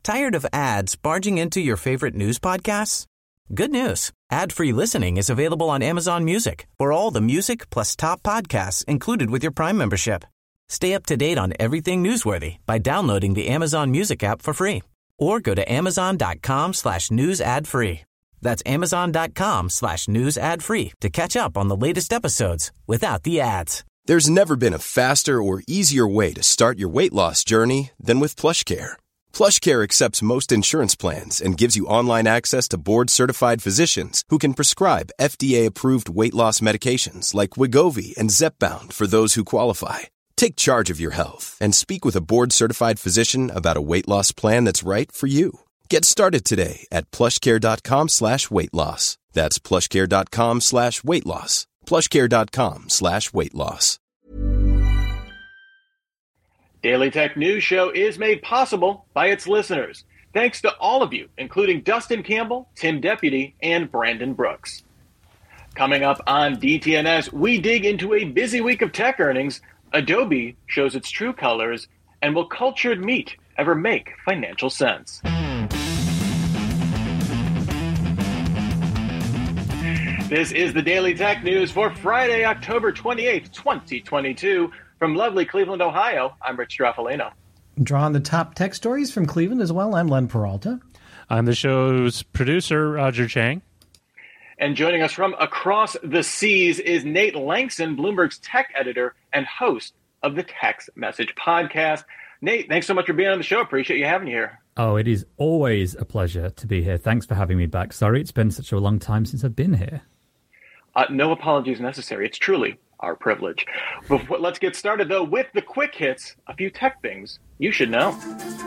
Tired of ads barging into your favorite news podcasts? Good news. Ad-free listening is available on Amazon Music for all the music plus top podcasts included with your Prime membership. Stay up to date on everything newsworthy by downloading the Amazon Music app for free or go to amazon.com/news ad free. That's amazon.com/news ad free to catch up on the latest episodes without the ads. There's never been a faster or easier way to start your weight loss journey than with PlushCare. PlushCare accepts most insurance plans and gives you online access to board-certified physicians who can prescribe FDA-approved weight loss medications like Wegovy and Zepbound for those who qualify. Take charge of your health and speak with a board-certified physician about a weight loss plan that's right for you. Get started today at plushcare.com/weight loss. That's plushcare.com/weight loss. plushcare.com/weight loss. Daily Tech News Show is made possible by its listeners. Thanks to all of you, including Dustin Campbell, Tim Deputy, and Brandon Brooks. Coming up on DTNS, we dig into a busy week of tech earnings. Adobe shows its true colors, and will cultured meat ever make financial sense? This is the Daily Tech News for Friday, October 28th, 2022. From lovely Cleveland, Ohio, I'm Rich Straffolino. Drawing the top tech stories from Cleveland as well, I'm Len Peralta. I'm the show's producer, Roger Chang. And joining us from across the seas is Nate Langston, Bloomberg's tech editor and host of the Text Message podcast. Nate, thanks so much for being on the show. Appreciate you having you here. Oh, it is always a pleasure to be here. Thanks for having me back. Sorry, it's been such a long time since I've been here. No apologies necessary. It's truly our privilege. Let's get started, though, with the quick hits, a few tech things you should know.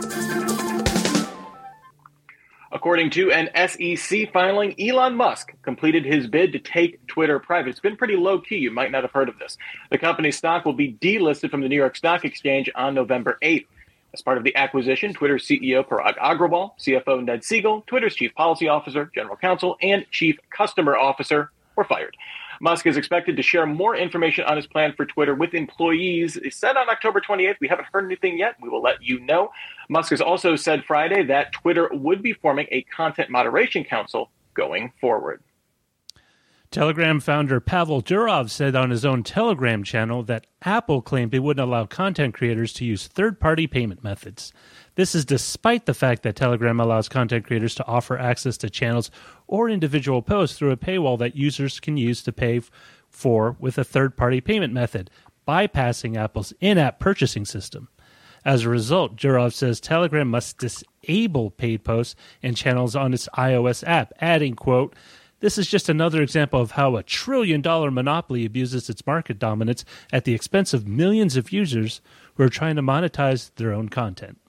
According to an SEC filing, Elon Musk completed his bid to take Twitter private. It's been pretty low-key. You might not have heard of this. The company's stock will be delisted from the New York Stock Exchange on November 8th. As part of the acquisition, Twitter's CEO Parag Agrawal, CFO Ned Siegel, Twitter's chief policy officer, general counsel, and chief customer officer were fired. Musk is expected to share more information on his plan for Twitter with employees. He said on October 28th, we haven't heard anything yet. We will let you know. Musk has also said Friday that Twitter would be forming a content moderation council going forward. Telegram founder Pavel Durov said on his own Telegram channel that Apple claimed they wouldn't allow content creators to use third-party payment methods. This is despite the fact that Telegram allows content creators to offer access to channels or individual posts through a paywall that users can use to pay for with a third-party payment method, bypassing Apple's in-app purchasing system. As a result, Durov says Telegram must disable paid posts and channels on its iOS app, adding, quote, "This is just another example of how a trillion-dollar monopoly abuses its market dominance at the expense of millions of users who are trying to monetize their own content."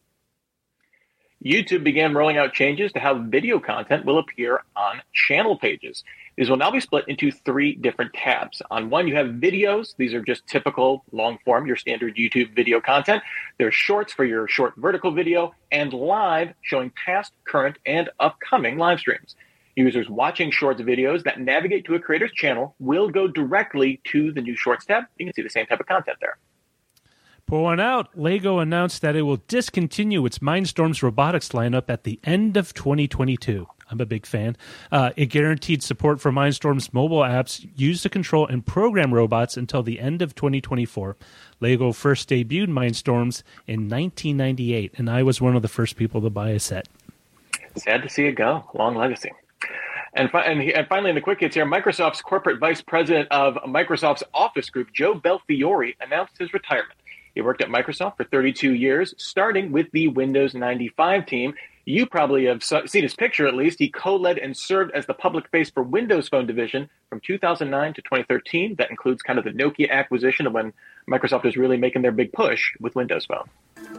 YouTube began rolling out changes to how video content will appear on channel pages. These will now be split into 3 different tabs. On one, you have videos. These are just typical long form, your standard YouTube video content. There's shorts for your short vertical video, and live, showing past, current, and upcoming live streams. Users watching Shorts videos that navigate to a creator's channel will go directly to the new Shorts tab. You can see the same type of content there. Pour one out. LEGO announced that it will discontinue its Mindstorms robotics lineup at the end of 2022. I'm a big fan. It guaranteed support for Mindstorm's mobile apps used to control and program robots until the end of 2024. LEGO first debuted Mindstorms in 1998, and I was one of the first people to buy a set. Sad to see it go. Long legacy. And finally, in the quick hits here, Microsoft's corporate vice president of Microsoft's Office Group, Joe Belfiore, announced his retirement. He worked at Microsoft for 32 years, starting with the Windows 95 team. You probably have seen his picture, at least. He co-led and served as the public face for Windows Phone division from 2009 to 2013. That includes kind of the Nokia acquisition of when Microsoft was really making their big push with Windows Phone.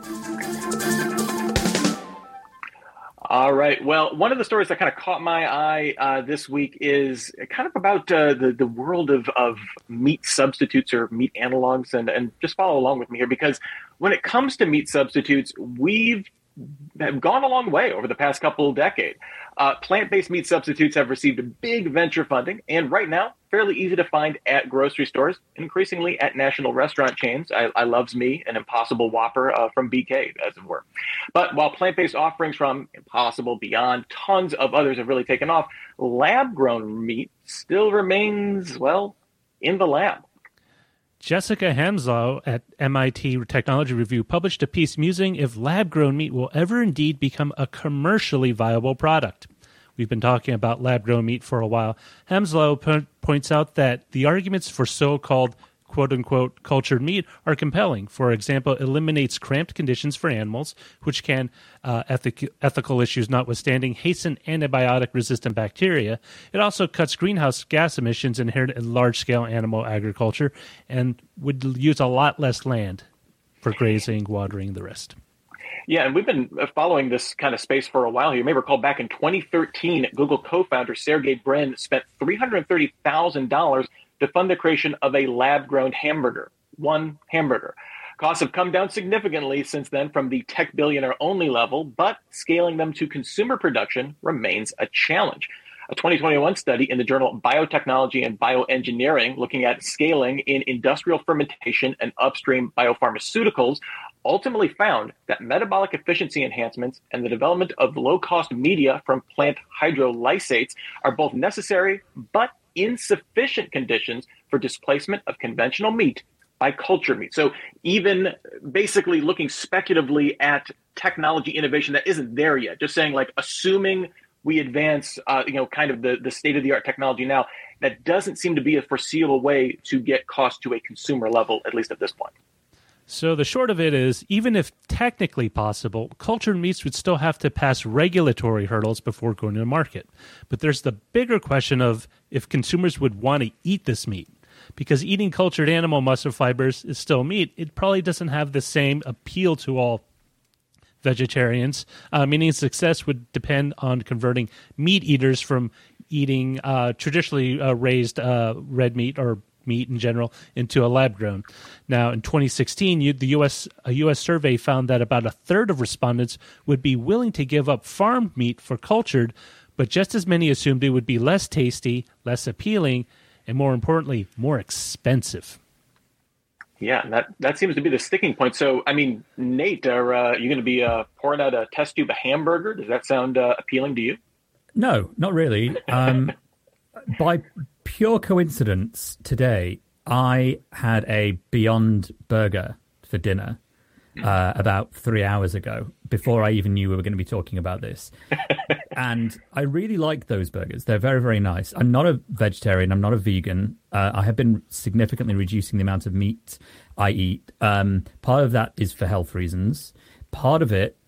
All right. Well, one of the stories that kind of caught my eye this week is kind of about the world of meat substitutes or meat analogs. And just follow along with me here, because when it comes to meat substitutes, we've gone a long way over the past couple of decades. Plant-based meat substitutes have received big venture funding. And right now, fairly easy to find at grocery stores, increasingly at national restaurant chains. I loves me an Impossible Whopper from BK, as it were. But while plant-based offerings from Impossible, Beyond, tons of others have really taken off, lab-grown meat still remains, well, in the lab. Jessica Hamslow at MIT Technology Review published a piece musing if lab-grown meat will ever indeed become a commercially viable product. We've been talking about lab-grown meat for a while. Hamslow points out that the arguments for so-called quote-unquote cultured meat are compelling. For example, it eliminates cramped conditions for animals, which can, ethical issues notwithstanding, hasten antibiotic-resistant bacteria. It also cuts greenhouse gas emissions inherent in large-scale animal agriculture and would use a lot less land for grazing, watering, the rest. Yeah, and we've been following this kind of space for a while here. You may recall back in 2013, Google co-founder Sergey Brin spent $330,000 to fund the creation of a lab-grown hamburger, one hamburger. Costs have come down significantly since then from the tech billionaire only level, but scaling them to consumer production remains a challenge. A 2021 study in the journal Biotechnology and Bioengineering, looking at scaling in industrial fermentation and upstream biopharmaceuticals, ultimately found that metabolic efficiency enhancements and the development of low-cost media from plant hydrolysates are both necessary but insufficient conditions for displacement of conventional meat by cultured meat. So even basically looking speculatively at technology innovation that isn't there yet, just saying like assuming we advance, kind of the state-of-the-art technology now, that doesn't seem to be a foreseeable way to get cost to a consumer level, at least at this point. So the short of it is, even if technically possible, cultured meats would still have to pass regulatory hurdles before going to the market. But there's the bigger question of if consumers would want to eat this meat. Because eating cultured animal muscle fibers is still meat, it probably doesn't have the same appeal to all vegetarians, meaning success would depend on converting meat eaters from eating traditionally raised red meat or meat in general into a lab-grown. Now, in 2016, a U.S. survey found that about a third of respondents would be willing to give up farmed meat for cultured, but just as many assumed it would be less tasty, less appealing, and more importantly, more expensive. Yeah, that seems to be the sticking point. So, I mean, Nate, are you going to be pouring out a test tube of hamburger? Does that sound appealing to you? No, not really. By pure coincidence, today I had a Beyond Burger for dinner about 3 hours ago, before I even knew we were going to be talking about this. And I really like those burgers. They're very, very nice. I'm not a vegetarian. I'm not a vegan. I have been significantly reducing the amount of meat I eat. Part of that is for health reasons. Part of it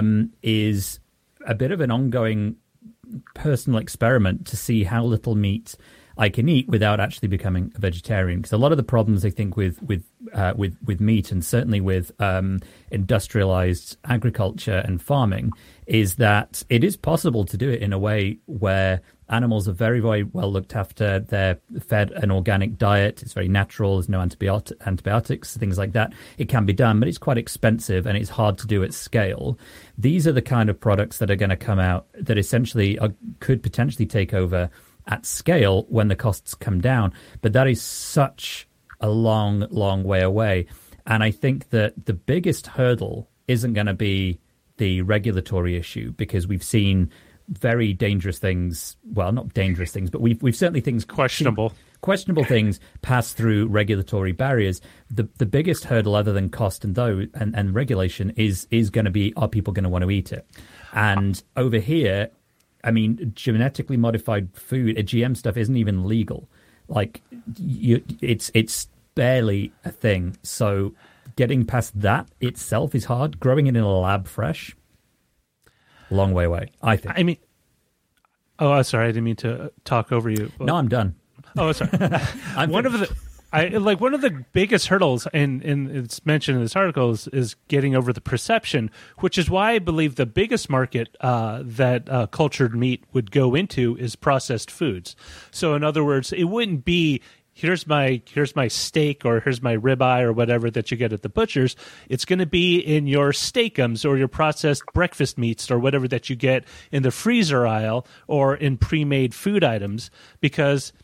is a bit of an ongoing personal experiment to see how little meat I can eat without actually becoming a vegetarian. Because a lot of the problems I think with meat, and certainly with industrialized agriculture and farming, is that it is possible to do it in a way where animals are very, very well looked after. They're fed an organic diet. It's very natural. There's no antibiotics, things like that. It can be done, but it's quite expensive and it's hard to do at scale. These are the kind of products that are going to come out that essentially could potentially take over at scale when the costs come down. But that is such a long, long way away. And I think that the biggest hurdle isn't going to be the regulatory issue, because we've seen very dangerous things. Well, not dangerous things, but we've certainly things questionable things pass through regulatory barriers. The biggest hurdle, other than cost and regulation, is going to be, are people going to want to eat it? And over here, I mean, genetically modified food, GM stuff isn't even legal. Like, it's barely a thing. So getting past that itself is hard. Growing it in a lab fresh, long way away, I think. I mean, sorry, I didn't mean to talk over you. No, I'm done. Oh, sorry. One of the biggest hurdles, and it's mentioned in this article, is getting over the perception, which is why I believe the biggest market that cultured meat would go into is processed foods. So, in other words, it wouldn't be here's my steak or here's my ribeye or whatever that you get at the butcher's. It's going to be in your steakums or your processed breakfast meats or whatever that you get in the freezer aisle or in pre-made food items, because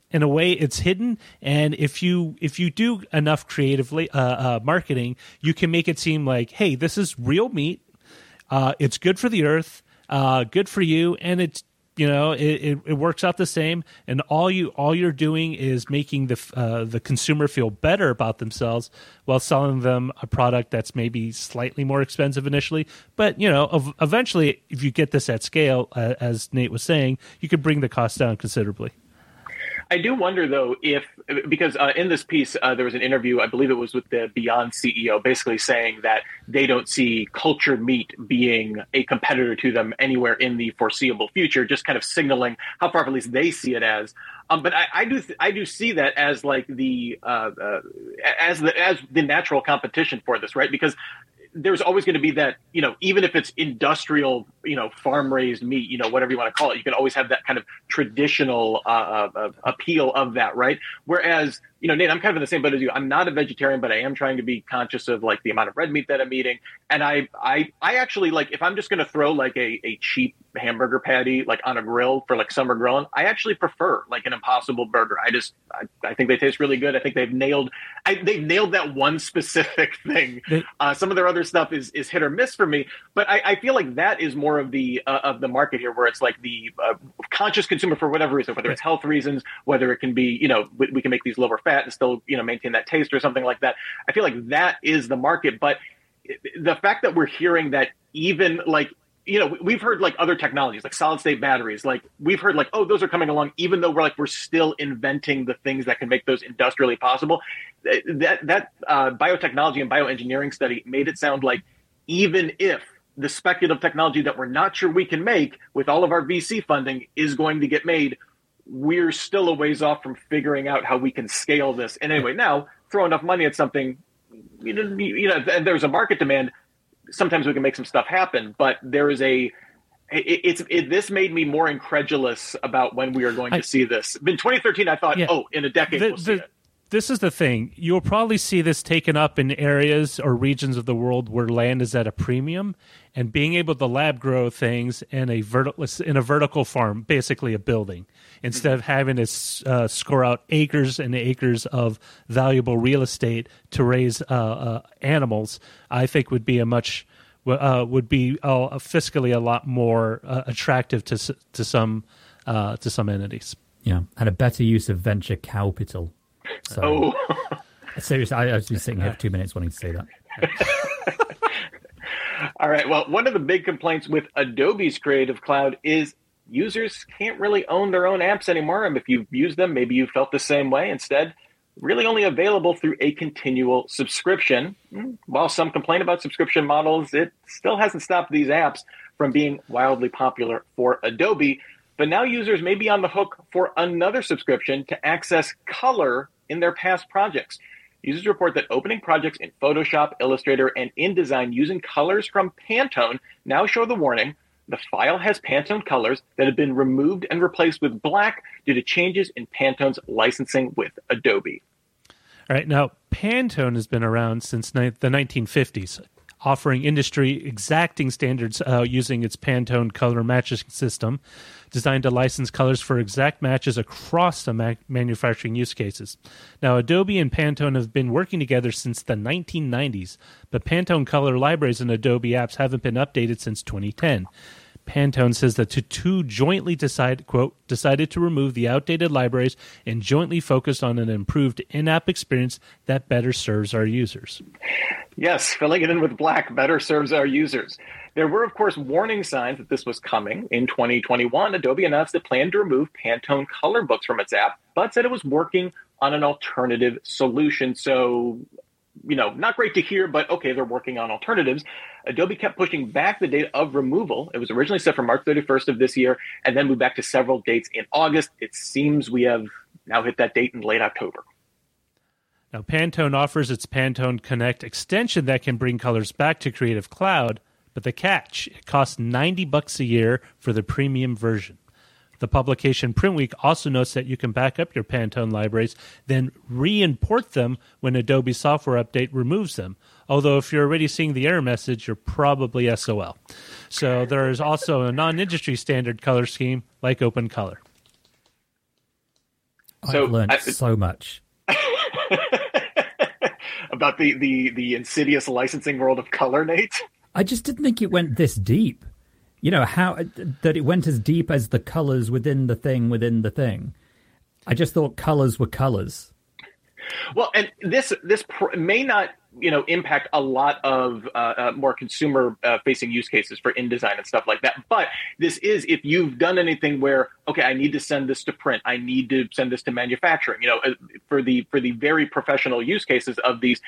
in a way, it's hidden. And if you do enough creatively marketing, you can make it seem like, hey, this is real meat. It's good for the earth, good for you, and it's it works out the same. And all you're doing is making the consumer feel better about themselves while selling them a product that's maybe slightly more expensive initially. But eventually, if you get this at scale, as Nate was saying, you could bring the cost down considerably. I do wonder, though, because in this piece, there was an interview, I believe it was with the Beyond CEO, basically saying that they don't see cultured meat being a competitor to them anywhere in the foreseeable future, just kind of signaling how far, at least they see it as. But I do see that as like as the natural competition for this, right? Because there's always going to be that, even if it's industrial, farm raised meat, whatever you want to call it, you can always have that kind of traditional appeal of that, right? Whereas, Nate, I'm kind of in the same boat as you. I'm not a vegetarian, but I am trying to be conscious of like the amount of red meat that I'm eating. And I actually, like, if I'm just going to throw like a cheap hamburger patty like on a grill for like summer grilling, I actually prefer like an Impossible Burger. I think they taste really good. I think they've nailed that one specific thing. Some of their other stuff is hit or miss for me, but I feel like that is more of the market here, where it's like the conscious consumer for whatever reason, whether it's health reasons, whether it can be, we can make these lower fat and still, maintain that taste or something like that. I feel like that is the market. But the fact that we're hearing that even like, we've heard like other technologies like solid state batteries, like we've heard like, oh, those are coming along, even though we're still inventing the things that can make those industrially possible. That biotechnology and bioengineering study made it sound like even if the speculative technology that we're not sure we can make with all of our VC funding is going to get made, we're still a ways off from figuring out how we can scale this. And anyway, now throw enough money at something, and there's a market demand. Sometimes we can make some stuff happen, but there is this made me more incredulous about when we are going to see this. In 2013, I thought, in a decade we'll see it. This is the thing. You'll probably see this taken up in areas or regions of the world where land is at a premium, and being able to lab grow things in a vertical farm, basically a building, instead of having to score out acres and acres of valuable real estate to raise animals, I think would be fiscally a lot more attractive to some entities. Yeah, and a better use of venture capital. So, seriously, I was just sitting here for 2 minutes wanting to say that. All right. Well, one of the big complaints with Adobe's Creative Cloud is users can't really own their own apps anymore. And if you've used them, maybe you felt the same way. Instead, really only available through a continual subscription. While some complain about subscription models, it still hasn't stopped these apps from being wildly popular for Adobe. But now users may be on the hook for another subscription to access color in their past projects. Users report that opening projects in Photoshop, Illustrator, and InDesign using colors from Pantone now show the warning: the file has Pantone colors that have been removed and replaced with black due to changes in Pantone's licensing with Adobe. All right, now Pantone has been around since the 1950s, offering industry exacting standards using its Pantone color matching system, designed to license colors for exact matches across the manufacturing use cases. Now, Adobe and Pantone have been working together since the 1990s, but Pantone color libraries and Adobe apps haven't been updated since 2010. Pantone says that the two jointly decided to remove the outdated libraries and jointly focused on an improved in-app experience that better serves our users. Yes, filling it in with black better serves our users. There were, of course, warning signs that this was coming. In 2021, Adobe announced it planned to remove Pantone color books from its app, but said it was working on an alternative solution. So, not great to hear, but okay, they're working on alternatives. Adobe kept pushing back the date of removal. It was originally set for March 31st of this year, and then moved back to several dates in August. It seems we have now hit that date in late October. Now, Pantone offers its Pantone Connect extension that can bring colors back to Creative Cloud, but the catch, it costs $90 a year for the premium version. The publication Printweek also notes that you can back up your Pantone libraries, then re-import them when Adobe Software Update removes them. Although if you're already seeing the error message, you're probably SOL. So there is also a non-industry standard color scheme like OpenColor. I've learned so much. About the insidious licensing world of color, Nate? I just didn't think it went this deep. You know, that it went as deep as the colors within the thing. I just thought colors were colors. Well, and this may not, impact a lot of more consumer-facing use cases for InDesign and stuff like that. But this is, if you've done anything where, okay, I need to send this to print, I need to send this to manufacturing, for the very professional use cases of these,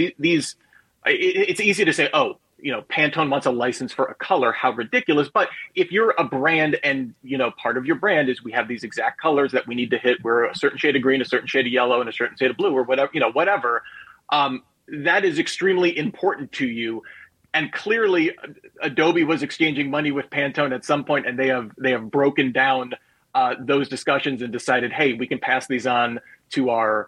it's easy to say, oh, Pantone wants a license for a color. How ridiculous. But if you're a brand and, part of your brand is we have these exact colors that we need to hit. We're a certain shade of green, a certain shade of yellow, and a certain shade of blue or whatever, that is extremely important to you. And clearly Adobe was exchanging money with Pantone at some point, and they have broken down those discussions and decided, hey, we can pass these on to our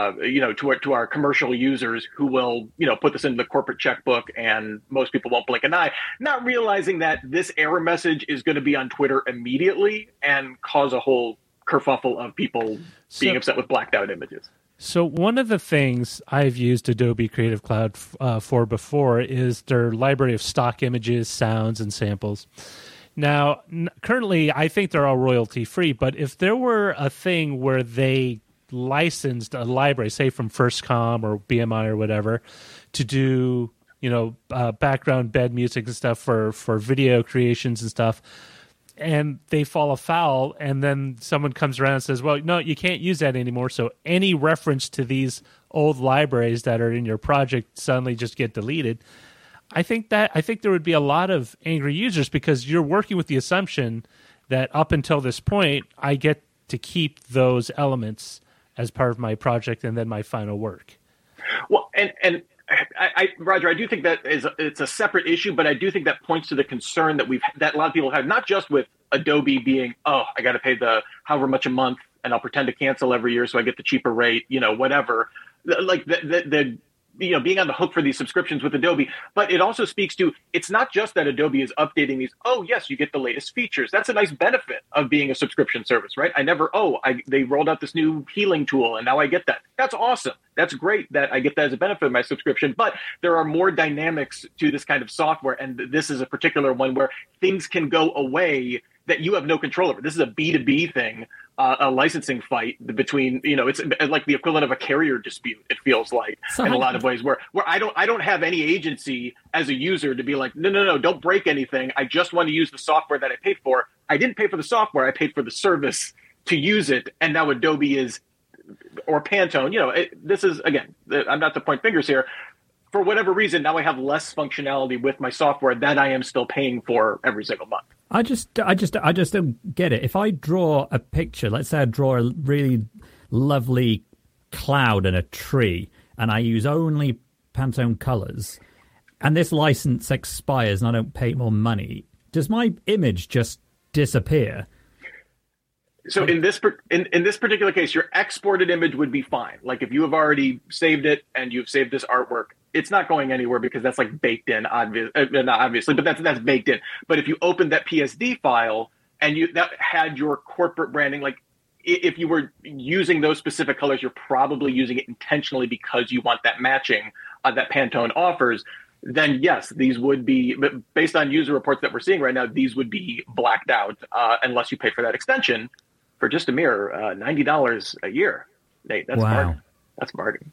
to our commercial users who will, put this into the corporate checkbook, and most people won't blink an eye, not realizing that this error message is going to be on Twitter immediately and cause a whole kerfuffle of people being upset with blacked out images. So one of the things I've used Adobe Creative Cloud for before is their library of stock images, sounds, and samples. Now, currently, I think they're all royalty-free, but if there were a thing where they licensed a library, say from FirstCom or BMI or whatever, to do background bed music and stuff for video creations and stuff, and they fall afoul, and then someone comes around and says, well, no, you can't use that anymore, so any reference to these old libraries that are in your project suddenly just get deleted. I think there would be a lot of angry users, because you're working with the assumption that up until this point I get to keep those elements as part of my project and then my final work. Well, and Roger, I do think that it's a separate issue, but I do think that points to the concern that a lot of people have, not just with Adobe being, oh, I got to pay the however much a month, and I'll pretend to cancel every year so I get the cheaper rate, whatever. Like the being on the hook for these subscriptions with Adobe, but it also speaks to, it's not just that Adobe is updating these. Oh, yes, you get the latest features. That's a nice benefit of being a subscription service, right? They rolled out this new healing tool, and now I get that. That's awesome. That's great that I get that as a benefit of my subscription. But there are more dynamics to this kind of software, and this is a particular one where things can go away that you have no control over. This is a B2B thing, a licensing fight between, it's like the equivalent of a carrier dispute, it feels like, in a lot of ways, where I don't have any agency as a user to be like, no, don't break anything. I just want to use the software that I paid for. I didn't pay for the software. I paid for the service to use it. And now Adobe is, or Pantone, this is, again, I'm not to point fingers here. For whatever reason, now I have less functionality with my software that I am still paying for every single month. I just don't get it. If I draw a picture, let's say I draw a really lovely cloud and a tree, and I use only Pantone colors, and this license expires and I don't pay more money, does my image just disappear? So in this particular case, your exported image would be fine. Like if you have already saved it and you've saved this artwork, it's not going anywhere because that's like baked in, not obviously, but that's baked in. But if you open that PSD file and that had your corporate branding, like if you were using those specific colors, you're probably using it intentionally because you want that matching that Pantone offers. Then yes, these would be, but based on user reports that we're seeing right now, these would be blacked out unless you pay for that extension for just a mere $90 a year. Nate, that's wow. bargain. That's bargain.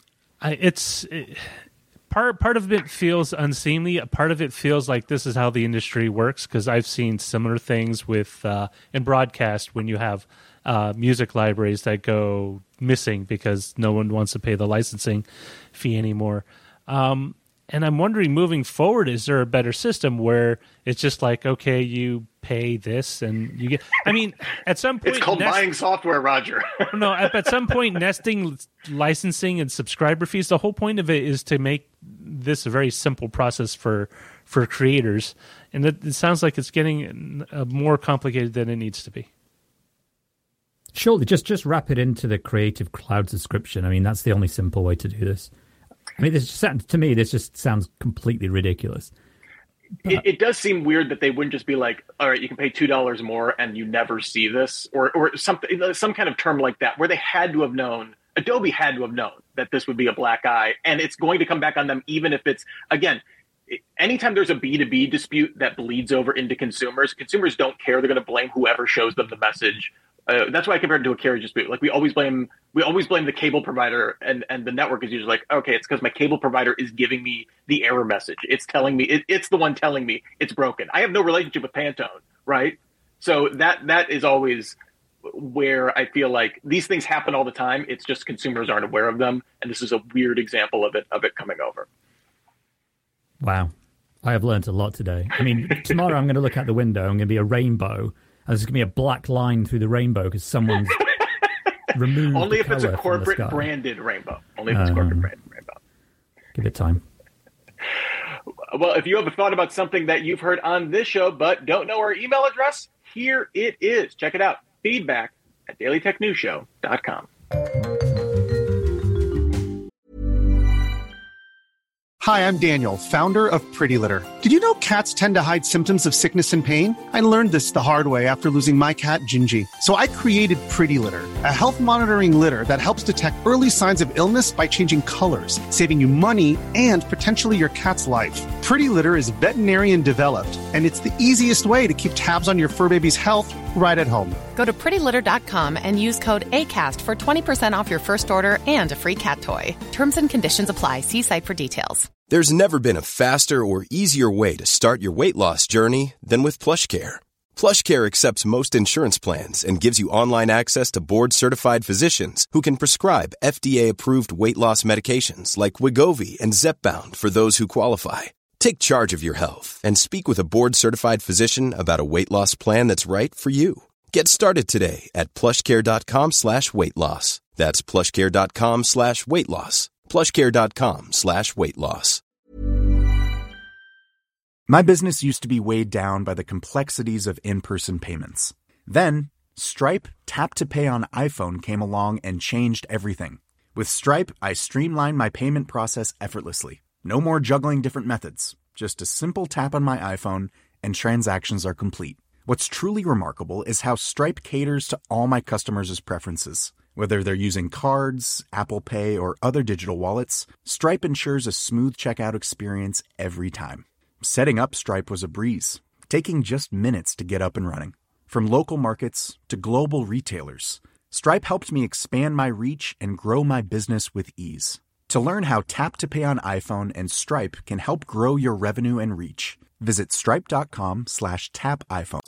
Part of it feels unseemly. Part of it feels like this is how the industry works, because I've seen similar things with in broadcast when you have music libraries that go missing because no one wants to pay the licensing fee anymore. And I'm wondering, moving forward, is there a better system where it's just like, okay, you pay this and you get... I mean, at some point... It's called buying software, Roger. No, at some point, nesting licensing and subscriber fees, the whole point of it is to make this a very simple process for creators. And it sounds like it's getting more complicated than it needs to be. Surely, just wrap it into the Creative Cloud subscription. I mean, that's the only simple way to do this. I mean, to me, this just sounds completely ridiculous. It does seem weird that they wouldn't just be like, all right, you can pay $2 more and you never see this, or something, some kind of term like that, where they had to have known, Adobe had to have known that this would be a black eye, and it's going to come back on them, even if it's, again, anytime there's a B2B dispute that bleeds over into consumers don't care. They're going to blame whoever shows them the message. That's why I compared it to a carriage dispute. Like we always blame the cable provider, and the network is usually like, okay, it's because my cable provider is giving me the error message. It's telling me it's the one telling me it's broken. I have no relationship with Pantone, right? So that is always where I feel like these things happen all the time. It's just consumers aren't aware of them, and this is a weird example of it coming over. Wow, I have learned a lot today. I mean, tomorrow I'm going to look out the window. I'm going to be a rainbow. There's going to be a black line through the rainbow because someone's removed Only the if it's a colour from the corporate sky. branded rainbow. Only if it's corporate branded rainbow. Give it time. Well, if you have a thought about something that you've heard on this show but don't know our email address, here it is. Check it out. feedback@dailytechnewsshow.com. Hi, I'm Daniel, founder of Pretty Litter. Did you know cats tend to hide symptoms of sickness and pain? I learned this the hard way after losing my cat, Gingy. So I created Pretty Litter, a health monitoring litter that helps detect early signs of illness by changing colors, saving you money and potentially your cat's life. Pretty Litter is veterinarian developed, and it's the easiest way to keep tabs on your fur baby's health right at home. Go to prettylitter.com and use code ACAST for 20% off your first order and a free cat toy. Terms and conditions apply. See site for details. There's never been a faster or easier way to start your weight loss journey than with PlushCare. PlushCare accepts most insurance plans and gives you online access to board-certified physicians who can prescribe FDA-approved weight loss medications like Wegovy and Zepbound for those who qualify. Take charge of your health and speak with a board-certified physician about a weight loss plan that's right for you. Get started today at plushcare.com/weight loss. That's plushcare.com/weight loss. plushcare.com/weight loss. My business used to be weighed down by the complexities of in-person payments. Then, Stripe Tap to Pay on iPhone came along and changed everything. With Stripe, I streamlined my payment process effortlessly. No more juggling different methods. Just a simple tap on my iPhone and transactions are complete. What's truly remarkable is how Stripe caters to all my customers' preferences. Whether they're using cards, Apple Pay, or other digital wallets, Stripe ensures a smooth checkout experience every time. Setting up Stripe was a breeze, taking just minutes to get up and running. From local markets to global retailers, Stripe helped me expand my reach and grow my business with ease. To learn how Tap to Pay on iPhone and Stripe can help grow your revenue and reach, visit stripe.com/tapiphone.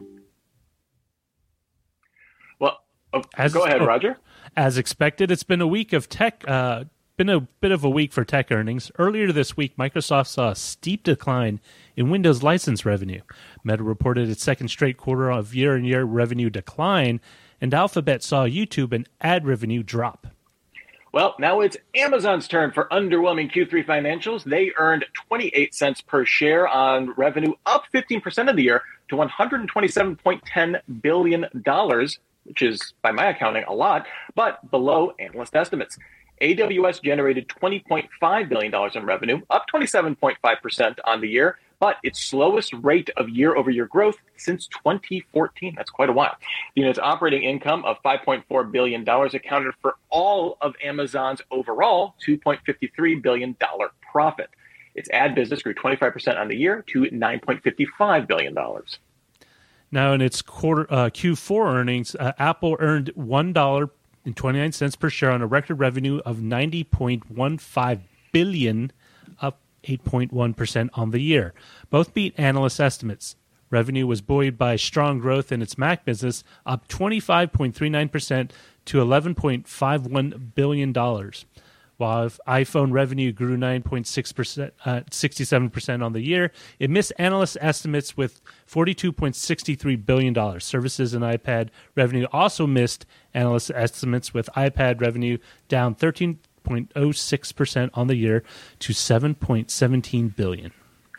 Well, go ahead, Roger. As expected, it's been a week of tech. Been a bit of a week for tech earnings. Earlier this week, Microsoft saw a steep decline in Windows license revenue. Meta reported its second straight quarter of year-on-year revenue decline, and Alphabet saw YouTube and ad revenue drop. Well, now it's Amazon's turn for underwhelming Q3 financials. They earned 28 cents per share on revenue, up 15% of the year to $127.10 billion, which is, by my accounting, a lot, but below analyst estimates. AWS generated $20.5 billion in revenue, up 27.5% on the year, but its slowest rate of year-over-year growth since 2014. That's quite a while. The unit's operating income of $5.4 billion accounted for all of Amazon's overall $2.53 billion profit. Its ad business grew 25% on the year to $9.55 billion. Now, in its Q4 earnings, Apple earned $1.29 per share on a record revenue of $90.15 billion, up 8.1% on the year. Both beat analyst estimates. Revenue was buoyed by strong growth in its Mac business, up 25.39% to $11.51 billion. While iPhone revenue grew 9.6%, 67% on the year, it missed analyst estimates with $42.63 billion. Services and iPad revenue also missed analyst estimates, with iPad revenue down 13.06% on the year to $7.17 billion.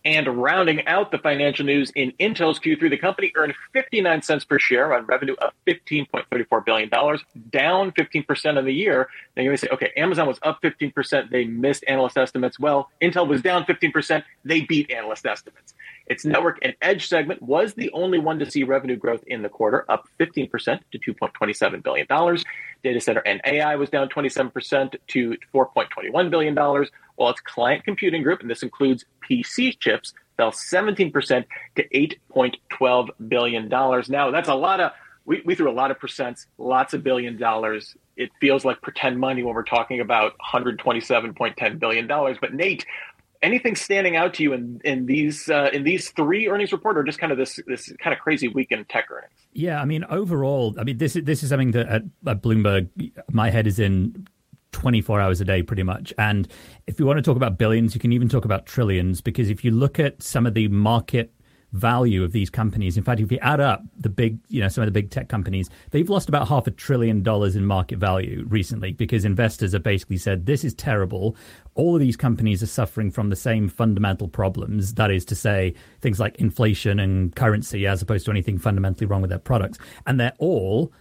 And rounding out the financial news in Intel's Q3, the company earned 59 cents per share on revenue of $15.34 billion, down 15% on the year. Now you may say, okay, Amazon was up 15%. They missed analyst estimates. Well, Intel was down 15%. They beat analyst estimates. Its network and edge segment was the only one to see revenue growth in the quarter, up 15% to $2.27 billion. Data center and AI was down 27% to $4.21 billion, while its client computing group, and this includes PC chips, fell 17% to $8.12 billion. Now, that's a lot of, we threw a lot of percents, lots of $1 billion. It feels like pretend money when we're talking about $127.10 billion. But Nate, anything standing out to you in these three earnings report, or just kind of this kind of crazy week in tech earnings? Yeah, I mean, overall, I mean, this is something that at Bloomberg, my head is in 24 hours a day, pretty much. And if you want to talk about billions, you can even talk about trillions, because if you look at some of the market value of these companies, in fact, if you add up the big, some of the big tech companies, they've lost about $500 billion in market value recently, because investors have basically said, this is terrible. All of these companies are suffering from the same fundamental problems. That is to say, things like inflation and currency, as opposed to anything fundamentally wrong with their products. And they're all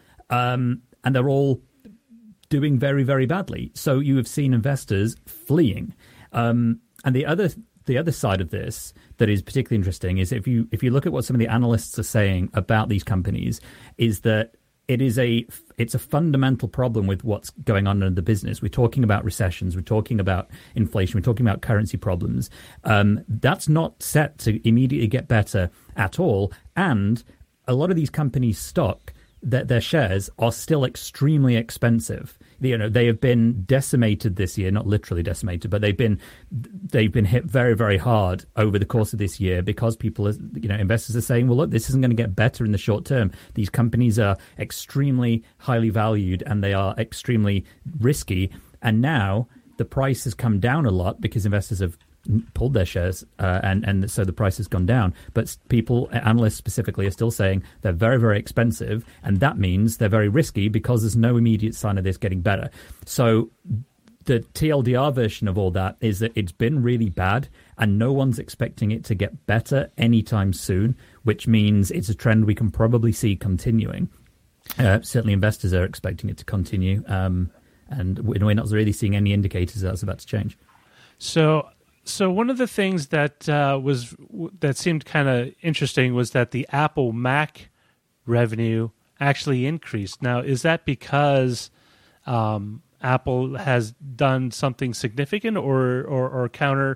doing very, very badly. So you have seen investors fleeing. And the other side of this that is particularly interesting is if you look at what some of the analysts are saying about these companies, is that it's a fundamental problem with what's going on in the business. We're talking about recessions, we're talking about inflation, we're talking about currency problems. That's not set to immediately get better at all. And a lot of these companies' stock, their shares are still extremely expensive. They have been decimated this year, not literally decimated, but they've been hit very, very hard over the course of this year, because investors are saying, well, look, this isn't going to get better in the short term. These companies are extremely highly valued and they are extremely risky. And now the price has come down a lot because investors have pulled their shares, and so the price has gone down. But analysts specifically, are still saying they're very, very expensive, and that means they're very risky because there's no immediate sign of this getting better. So the TLDR version of all that is that it's been really bad, and no one's expecting it to get better anytime soon, which means it's a trend we can probably see continuing. Certainly investors are expecting it to continue, and we're not really seeing any indicators that's about to change. So one of the things that seemed kind of interesting was that the Apple Mac revenue actually increased. Now, is that because Apple has done something significant, or counter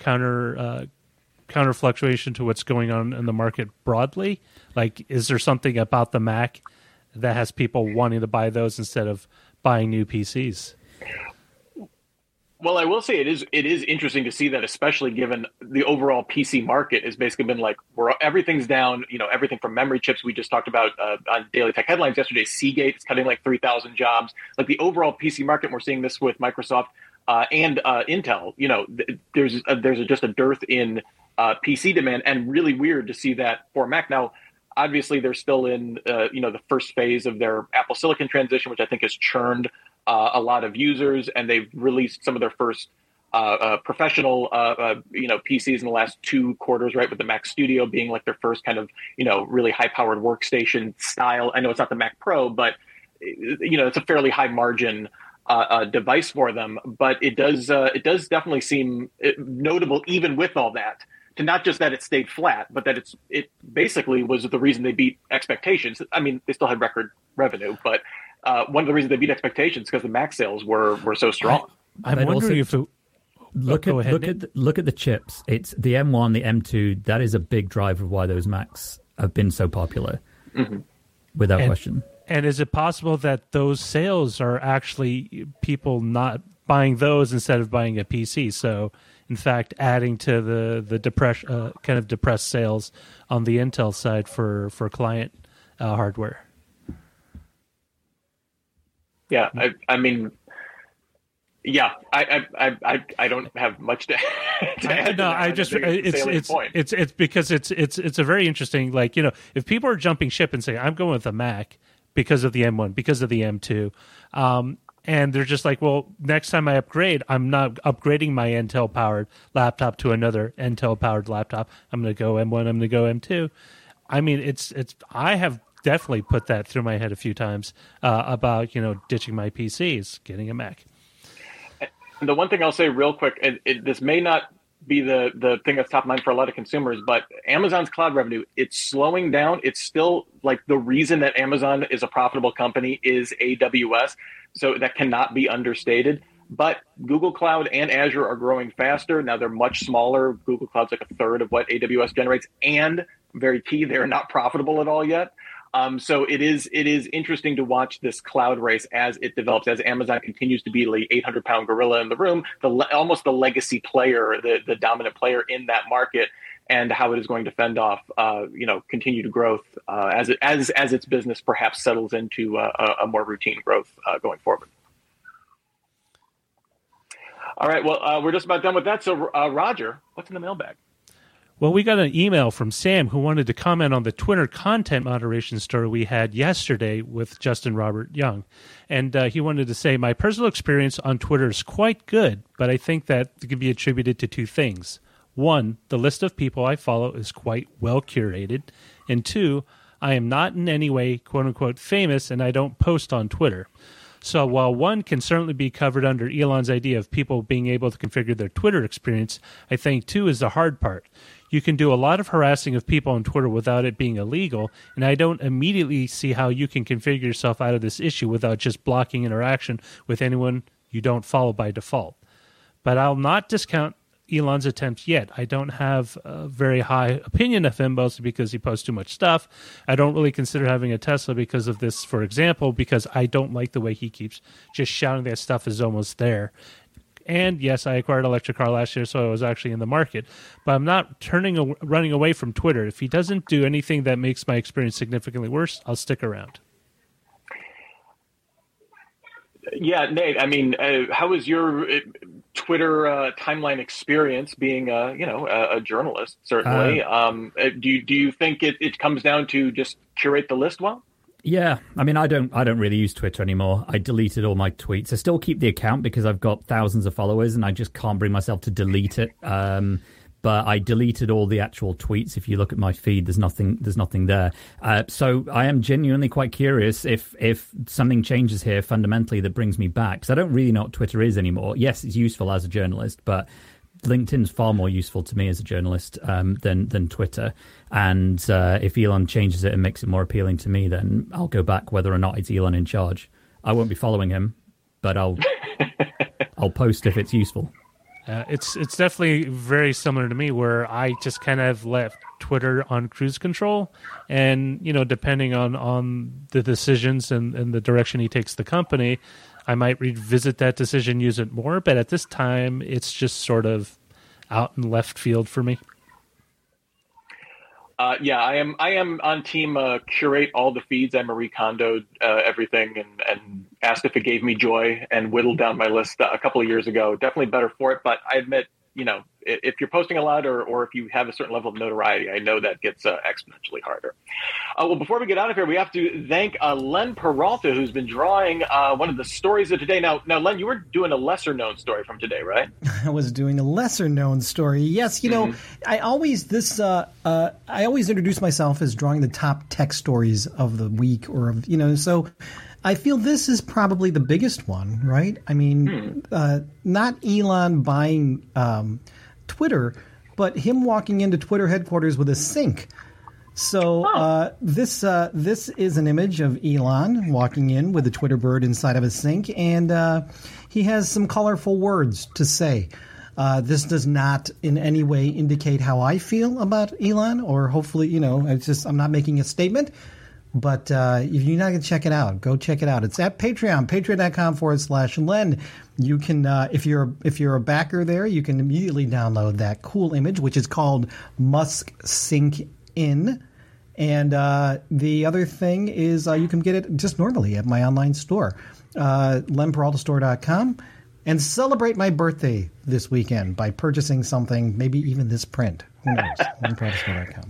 fluctuation to what's going on in the market broadly? Like, is there something about the Mac that has people wanting to buy those instead of buying new PCs? Well, I will say it is interesting to see that, especially given the overall PC market has basically been like, everything's down, everything from memory chips we just talked about on Daily Tech Headlines yesterday. Seagate is cutting like 3,000 jobs. Like the overall PC market, we're seeing this with Microsoft and Intel. There's just a dearth in PC demand, and really weird to see that for Mac. Now, obviously, they're still in the first phase of their Apple Silicon transition, which I think has churned a lot of users, and they've released some of their first professional PCs in the last 2 quarters, right? With the Mac Studio being like their first kind of really high-powered workstation style. I know it's not the Mac Pro, but it's a fairly high margin device for them. But it does definitely seem notable, even with all that, to not just that it stayed flat, but that it basically was the reason they beat expectations. I mean, they still had record revenue, but one of the reasons they beat expectations is because the Mac sales were so strong. I'm wondering if look at the chips. It's the M1, the M2. That is a big driver of why those Macs have been so popular, without question. And is it possible that those sales are actually people not buying those instead of buying a PC? So, in fact, adding to the depressed sales on the Intel side for client hardware. Yeah, I mean, yeah, I don't have much to add. No, I just it's because it's a very interesting, like, if people are jumping ship and saying I'm going with a Mac because of the M1, because of the M2, And they're just like, well, next time I upgrade, I'm not upgrading my Intel-powered laptop to another Intel-powered laptop. I'm going to go M1, I'm going to go M2. I mean, I have definitely put that through my head a few times about, ditching my PCs, getting a Mac. And the one thing I'll say real quick, this may not be the thing that's top of mind for a lot of consumers, but Amazon's cloud revenue, it's slowing down. It's still like the reason that Amazon is a profitable company is AWS. So that cannot be understated. But Google Cloud and Azure are growing faster. Now they're much smaller. Google Cloud's like a third of what AWS generates. And very key, they're not profitable at all yet. So it is interesting to watch this cloud race as it develops, as Amazon continues to be the 800-pound gorilla in the room, almost the legacy player, the dominant player in that market, and how it is going to fend off, continued growth as its business perhaps settles into a more routine growth going forward. All right, well, we're just about done with that. So, Roger, what's in the mailbag? Well, we got an email from Sam who wanted to comment on the Twitter content moderation story we had yesterday with Justin Robert Young. And he wanted to say, my personal experience on Twitter is quite good, but I think that it can be attributed to two things. One, the list of people I follow is quite well curated. And two, I am not in any way, quote unquote, famous, and I don't post on Twitter. So while one can certainly be covered under Elon's idea of people being able to configure their Twitter experience, I think two is the hard part. You can do a lot of harassing of people on Twitter without it being illegal, and I don't immediately see how you can configure yourself out of this issue without just blocking interaction with anyone you don't follow by default. But I'll not discount Elon's attempts yet. I don't have a very high opinion of him, mostly because he posts too much stuff. I don't really consider having a Tesla because of this, for example, because I don't like the way he keeps just shouting that stuff is almost there. And yes, I acquired an electric car last year, so I was actually in the market. But I'm not running away from Twitter. If he doesn't do anything that makes my experience significantly worse, I'll stick around. Yeah, Nate, I mean, how was your Twitter timeline experience being, a journalist, certainly? Do you think it comes down to just curate the list well? Yeah, I mean, I don't really use Twitter anymore. I deleted all my tweets. I still keep the account because I've got thousands of followers, and I just can't bring myself to delete it. But I deleted all the actual tweets. If you look at my feed, there's nothing there. So I am genuinely quite curious if something changes here fundamentally that brings me back, because I don't really know what Twitter is anymore. Yes, it's useful as a journalist, but LinkedIn's far more useful to me as a journalist than Twitter. And if Elon changes it and makes it more appealing to me, then I'll go back whether or not it's Elon in charge. I won't be following him, but I'll post if it's useful. It's definitely very similar to me, where I just kind of left Twitter on cruise control, and depending on the decisions and the direction he takes the company, I might revisit that decision, use it more. But at this time, it's just sort of out in left field for me. I am on team curate all the feeds. I Marie Kondo'd everything and asked if it gave me joy, and whittled down my list a couple of years ago. Definitely better for it, but I admit, if you're posting a lot or if you have a certain level of notoriety, I know that gets exponentially harder. Well, before we get out of here, we have to thank Len Peralta, who's been drawing one of the stories of today. Now, Len, you were doing a lesser-known story from today, right? I was doing a lesser-known story. Yes, I always introduce myself as drawing the top tech stories of the week, so I feel this is probably the biggest one, right? I mean, not Elon buying Twitter, but him walking into Twitter headquarters with a sink. So this is an image of Elon walking in with a Twitter bird inside of a sink, and he has some colorful words to say. This does not in any way indicate how I feel about Elon, or hopefully, I'm not making a statement. But if you're not going to check it out, go check it out. It's at Patreon, patreon.com/Len. You can, if you're a backer there, you can immediately download that cool image, which is called Musk Sink In. And the other thing is you can get it just normally at my online store, lenperaltastore.com, and celebrate my birthday this weekend by purchasing something, maybe even this print. Who knows? lenperaltastore.com.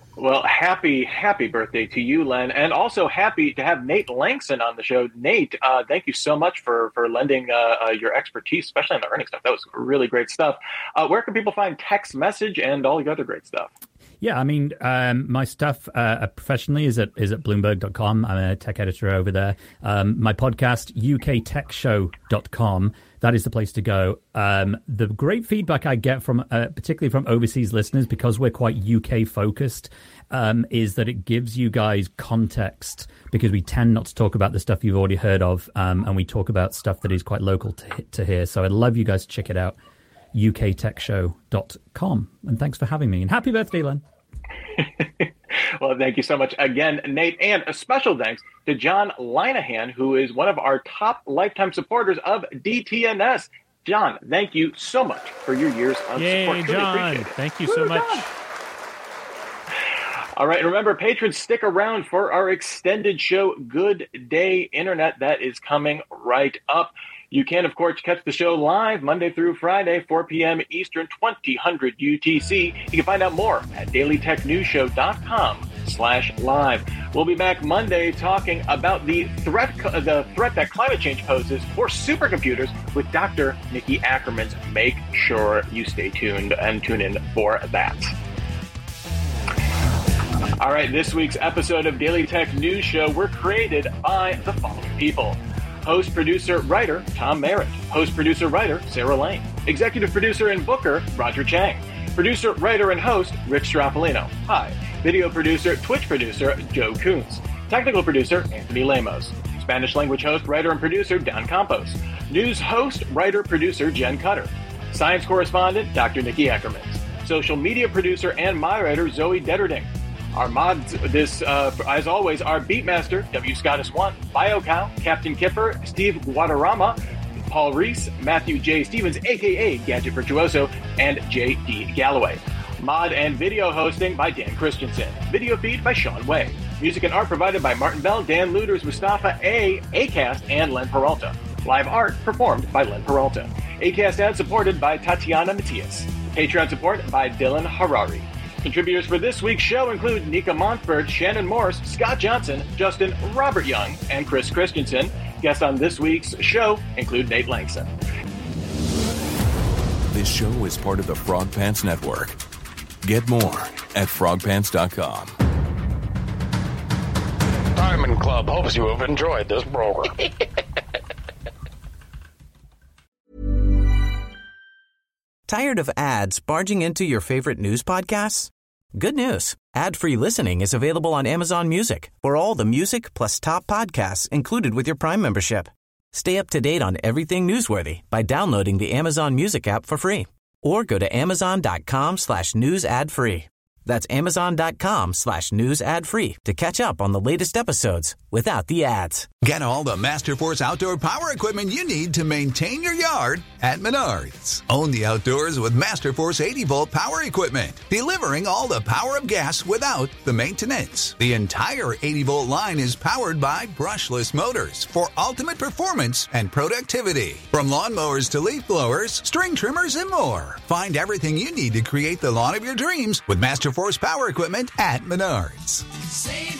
Well, happy birthday to you, Len, and also happy to have Nate Langston on the show. Nate, thank you so much for lending your expertise, especially on the earnings stuff. That was really great stuff. Where can people find Text Message and all the other great stuff? Yeah, I mean, my stuff professionally is at Bloomberg.com. I'm a tech editor over there. My podcast, UKTechShow.com. That is the place to go. The great feedback I get from, particularly from overseas listeners, because we're quite UK focused, is that it gives you guys context, because we tend not to talk about the stuff you've already heard of, and we talk about stuff that is quite local to here. So I'd love you guys to check it out. UKTechShow.com. And thanks for having me. And happy birthday, Len. Well, thank you so much again, Nate. And a special thanks to John Linehan, who is one of our top lifetime supporters of DTNS. John, thank you so much for your years of support. Yay, John. Thank you so much. John. All right, and remember, patrons, stick around for our extended show, Good Day Internet, that is coming right up. You can, of course, catch the show live Monday through Friday, 4 p.m. Eastern, 2000 UTC. You can find out more at dailytechnewsshow.com/live. We'll be back Monday talking about the threat that climate change poses for supercomputers with Dr. Nikki Ackerman. Make sure you stay tuned and tune in for that. All right, this week's episode of Daily Tech News Show were created by the following people. Host, producer, writer, Tom Merritt. Host, producer, writer, Sarah Lane. Executive producer and booker, Roger Chang. Producer, writer, and host, Rich Straffolino. Hi. Video producer, Twitch producer, Joe Coons. Technical producer, Anthony Lemos. Spanish language host, writer, and producer, Don Campos. News host, writer, producer, Jen Cutter. Science correspondent, Dr. Nikki Ackerman. Social media producer and moderator, Zoe Detterding. Our mods, as always, are Beatmaster, W. Scottus1, BioCow, Captain Kipper, Steve Guadarrama, Paul Reese, Matthew J. Stevens, a.k.a. Gadget Virtuoso, and J.D. Galloway. Mod and video hosting by Dan Christensen. Video feed by Sean Way. Music and art provided by Martin Bell, Dan Luders, Mustafa A., Acast, and Len Peralta. Live art performed by Len Peralta. Acast ad supported by Tatiana Matias. Patreon support by Dylan Harari. Contributors for this week's show include Nika Montford, Shannon Morris, Scott Johnson, Justin Robert Young, and Chris Christensen. Guests on this week's show include Nate Langston. This show is part of the Frog Pants Network. Get more at frogpants.com. Diamond Club hopes you have enjoyed this program. Tired of ads barging into your favorite news podcasts? Good news. Ad-free listening is available on Amazon Music for all the music plus top podcasts included with your Prime membership. Stay up to date on everything newsworthy by downloading the Amazon Music app for free or go to amazon.com/news ad free. That's amazon.com/news ad free to catch up on the latest episodes without the ads. Get all the Masterforce outdoor power equipment you need to maintain your yard at Menards. Own the outdoors with Masterforce 80-volt power equipment, delivering all the power of gas without the maintenance. The entire 80-volt line is powered by brushless motors for ultimate performance and productivity. From lawnmowers to leaf blowers, string trimmers, and more. Find everything you need to create the lawn of your dreams with Masterforce power equipment at Menards. Save